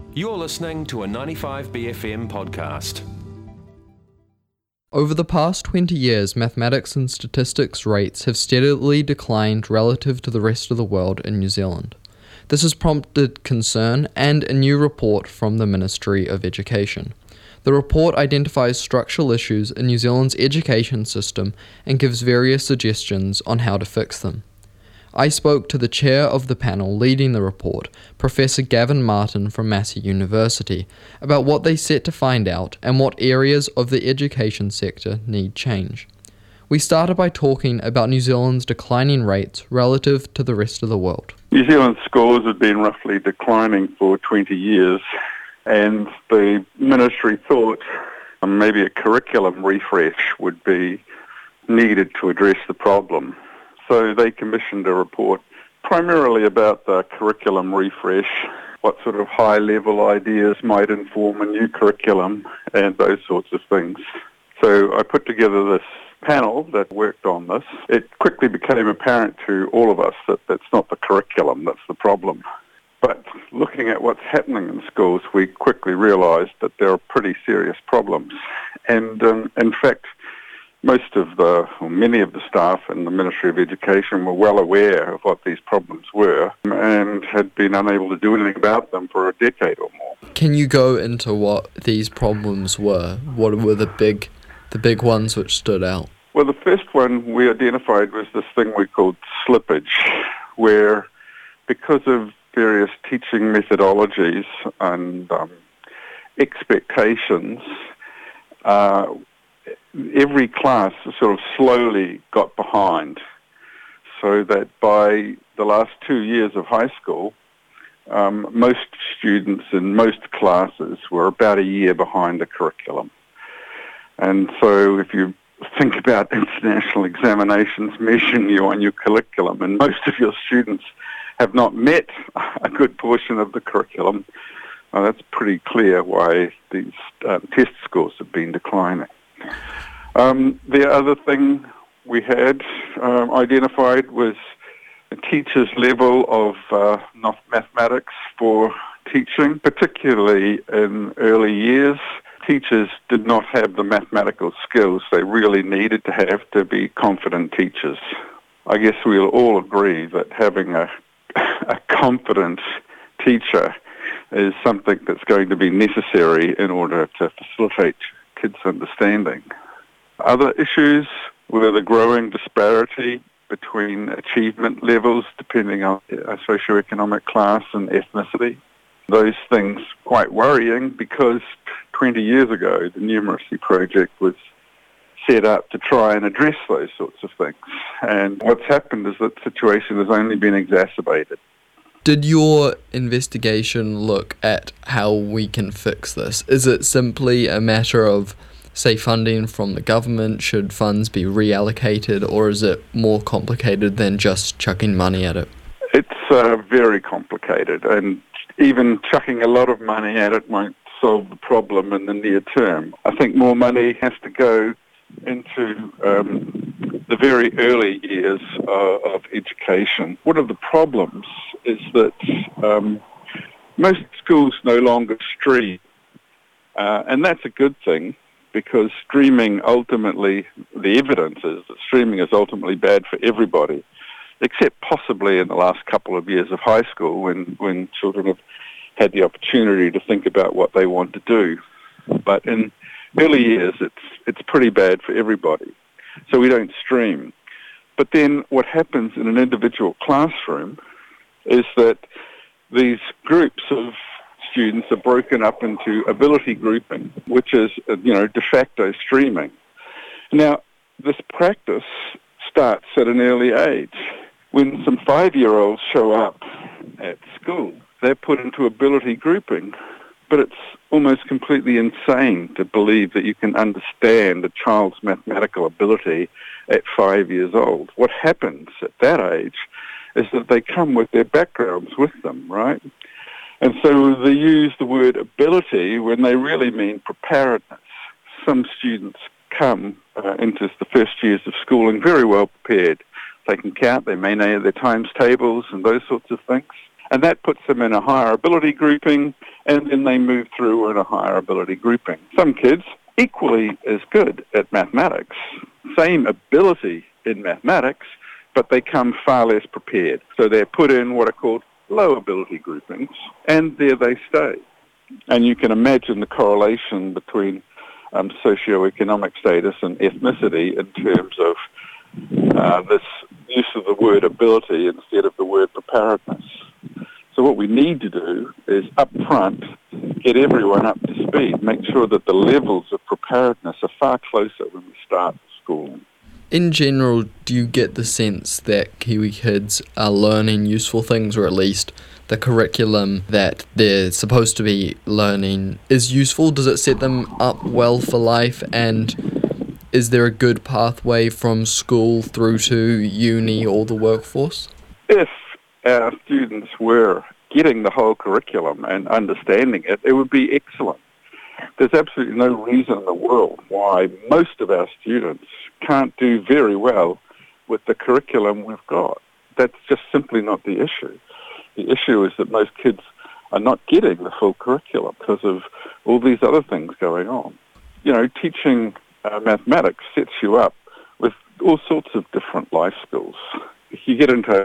You're listening to a 95BFM podcast. Over the past 20 years, mathematics and statistics rates have steadily declined relative to the rest of the world in New Zealand. This has prompted concern and a new report from the Ministry of Education. The report identifies structural issues in New Zealand's education system and gives various suggestions on how to fix them. I spoke to the chair of the panel leading the report, Professor Gavin Martin from Massey University, about what they set to find out and what areas of the education sector need change. We started by talking about New Zealand's declining rates relative to the rest of the world. New Zealand scores have been roughly declining for 20 years, and the ministry thought maybe a curriculum refresh would be needed to address the problem. So they commissioned a report primarily about the curriculum refresh, what sort of high-level ideas might inform a new curriculum, and those sorts of things. So I put together this panel that worked on this. It quickly became apparent to all of us that that's not the curriculum that's the problem. But looking at what's happening in schools, we quickly realised that there are pretty serious problems. And in fact, many of the staff in the Ministry of Education were well aware of what these problems were and had been unable to do anything about them for a decade or more. Can you go into what these problems were? What were the big ones which stood out? Well, the first one we identified was this thing we called slippage, where because of various teaching methodologies and expectations, every class sort of slowly got behind, so that by the last 2 years of high school, most students in most classes were about a year behind the curriculum. And so if you think about international examinations measuring you on your curriculum, and most of your students have not met a good portion of the curriculum, that's pretty clear why these test scores have been declining. The other thing we had identified was a teacher's level of mathematics for teaching, particularly in early years. Teachers did not have the mathematical skills they really needed to have to be confident teachers. I guess we'll all agree that having a confident teacher is something that's going to be necessary in order to facilitate kids' understanding. Other issues were the growing disparity between achievement levels depending on a socioeconomic class and ethnicity. Those things quite worrying because 20 years ago the Numeracy Project was set up to try and address those sorts of things. And what's happened is that the situation has only been exacerbated. Did your investigation look at how we can fix this? Is it simply a matter of, say, funding from the government? Should funds be reallocated, or is it more complicated than just chucking money at it? It's very complicated, and even chucking a lot of money at it won't solve the problem in the near term. I think more money has to go into the very early years of education. One of the problems is that most schools no longer stream, and that's a good thing, because streaming ultimately, the evidence is that streaming is ultimately bad for everybody, except possibly in the last couple of years of high school when children have had the opportunity to think about what they want to do. But in early years, it's pretty bad for everybody. So we don't stream. But then what happens in an individual classroom is that these groups of students are broken up into ability grouping, which is, de facto streaming. Now, this practice starts at an early age. When some 5-year-olds show up at school, they're put into ability grouping. But it's almost completely insane to believe that you can understand a child's mathematical ability at 5 years old. What happens at that age is that they come with their backgrounds with them, right? And so they use the word ability when they really mean preparedness. Some students come into the first years of schooling very well prepared. They can count, they may know their times tables and those sorts of things. And that puts them in a higher ability grouping, and then they move through in a higher ability grouping. Some kids equally as good at mathematics, same ability in mathematics, but they come far less prepared. So they're put in what are called low ability groupings, and there they stay. And you can imagine the correlation between socioeconomic status and ethnicity in terms of this use of the word ability instead of the word preparedness. So what we need to do is up front get everyone up to speed, make sure that the levels of preparedness are far closer when we start school. In general, do you get the sense that Kiwi kids are learning useful things, or at least the curriculum that they're supposed to be learning is useful? Does it set them up well for life, and is there a good pathway from school through to uni or the workforce? If our students were getting the whole curriculum and understanding it, it would be excellent. There's absolutely no reason in the world why most of our students can't do very well with the curriculum we've got. That's just simply not the issue. The issue is that most kids are not getting the full curriculum because of all these other things going on. You know, teaching mathematics sets you up with all sorts of different life skills. If you get into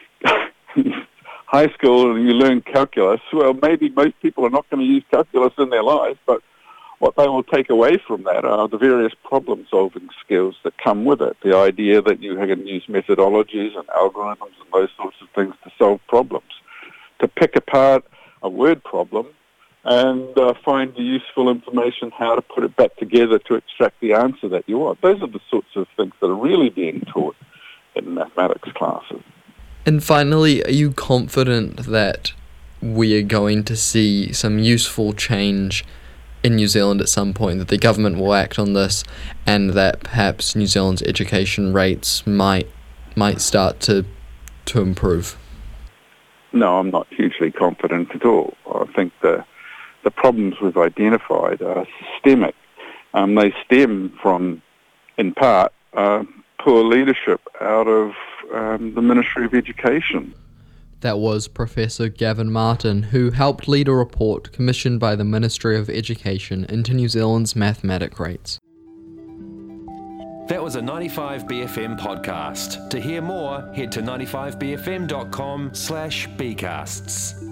high school and you learn calculus, well, maybe most people are not going to use calculus in their lives, but what they will take away from that are the various problem-solving skills that come with it. The idea that you can use methodologies and algorithms and those sorts of things to solve problems, to pick apart a word problem and find the useful information how to put it back together to extract the answer that you want. Those are the sorts of things that are really being taught in mathematics classes. And finally, are you confident that we are going to see some useful change in New Zealand at some point, that the government will act on this, and that perhaps New Zealand's education rates might start to improve? No, I'm not hugely confident at all. I think the problems we've identified are systemic. They stem from, in part, poor leadership out of the Ministry of Education. That was Professor Gavin Martin, who helped lead a report commissioned by the Ministry of Education into New Zealand's mathematic rates. That was a 95BFM podcast. To hear more, head to 95bfm.com/bcasts.